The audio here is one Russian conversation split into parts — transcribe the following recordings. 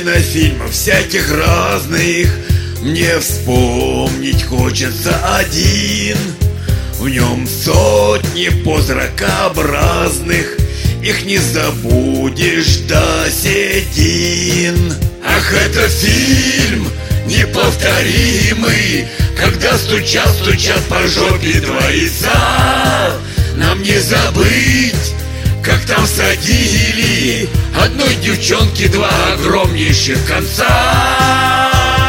кинофильмов всяких разных мне вспомнить хочется один. В нем сотни позракообразных, их не забудешь до седин. Ах, это фильм неповторимый, когда стучат по жопе двоица. Нам не забыть, как там садили одной девчонке два огромнейших конца.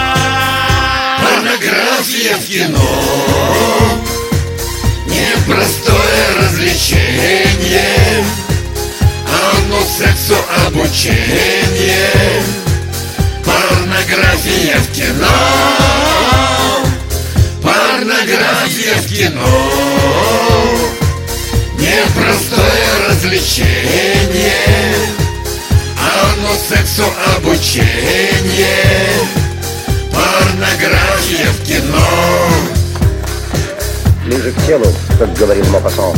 Порнография в кино — непростое развлечение, оно сексу обучение. Порнография в кино, порнография в кино — непростое развлечение, оно сексу обучение. Порнография в кино. Ближе к телу, как говорил Мопассан.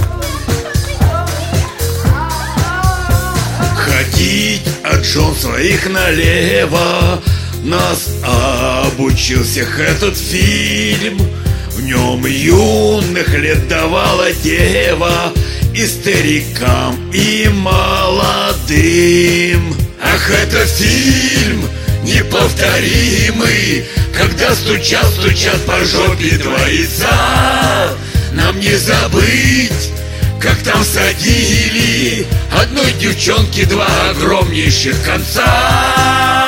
Ходить от жен своих налево нас обучил всех этот фильм. В нем юных лет давала дева и старикам, и молодым. Ах, это фильм неповторимый, когда стучат по жопе двоица. Нам не забыть, как там садили одной девчонке два огромнейших конца.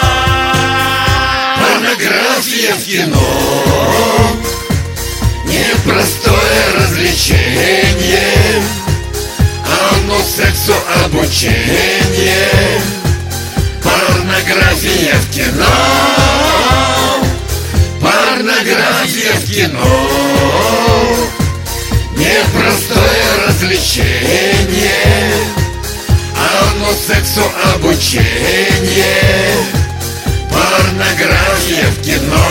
Порнография в кино — непростое развлечение, оно сексу обучение. Порнография в кино, порнография в кино — непростое развлечение, оно сексу обучение. Порнография в кино.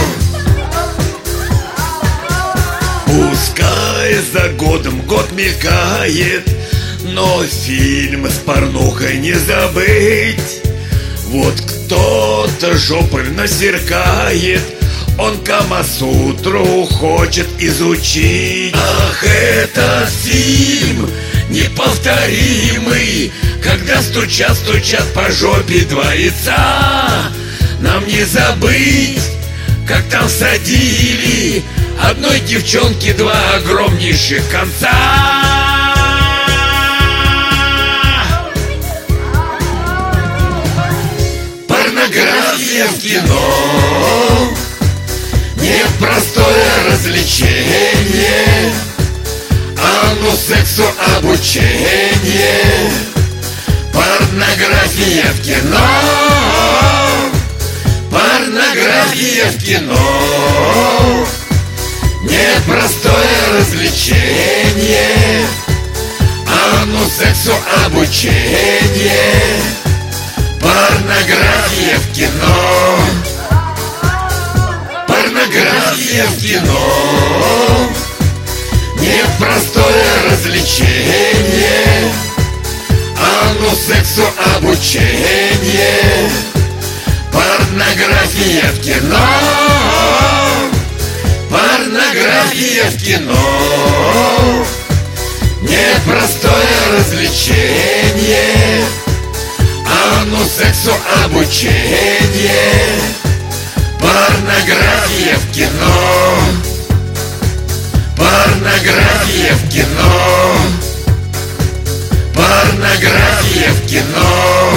Пускай за годом год мелькает, но фильм с порнухой не забыть. Вот кто-то жопой насеркает, он Камасутру хочет изучить. Ах, это фильм неповторимый, когда стучат по жопе двоица. Нам не забыть, как там садили одной девчонке два огромнейших конца. Порнография в кино — непростое развлечение, оно сексу обучение. Порнография в кино, порнография в кино — непростое развлечение, оно сексу обучение. Порнография в кино, порнография в кино — непростое развлечение, оно сексу обучение. Порнография в кино, порнография в кино — непростое развлечение, оно сексу обучение. Порнография в кино, порнография в кино, порнография в кино.